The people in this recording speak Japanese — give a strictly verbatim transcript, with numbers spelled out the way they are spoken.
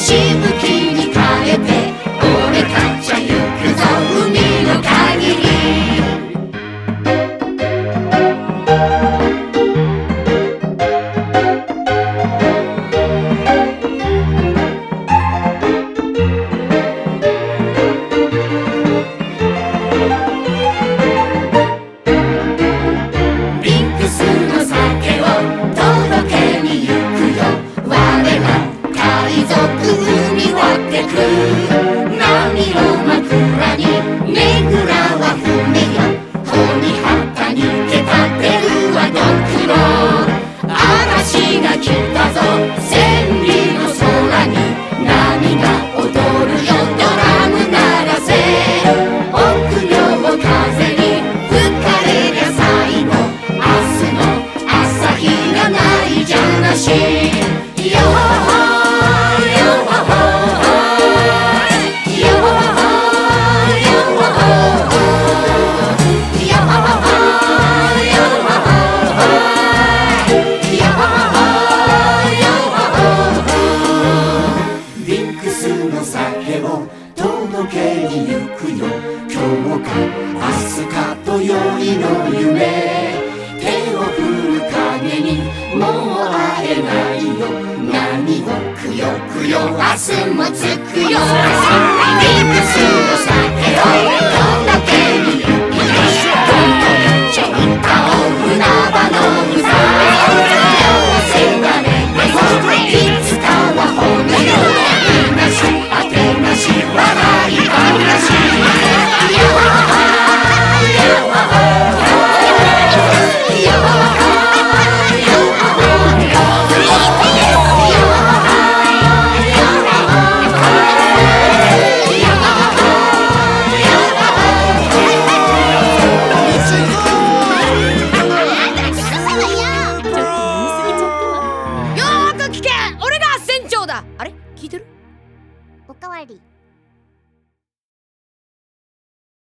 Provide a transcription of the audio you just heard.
しぶきに変えて俺たちは行くぞ海の限り。ビンクスの酒を届けに行くよ。我ら海賊海割ってく。波の枕にねぐらは船よ。堀旗にけたてるはドクロ。嵐が来たぞ千里の空に波が踊るよ。ドラム鳴らせ臆病風に吹かれりゃ最後明日の朝日がないじゃなし。よほほよほほよほほよほほよほほよほほよほほよほほ。ビンクスの酒を届けに行くよ。今日か明日かと夜の夢。手を振る影にもう会えないよ。何をくよくよ明日もつくよ。ビンクスの酒を届けに行くよ。どんどんちょ歌おう船場の歌。両せがれてもいつかは骨のいなしあてなし笑い話。よほほよほほよほほよほほよーく聞け。俺が船長だ。あれ聞いてる？ おかわり。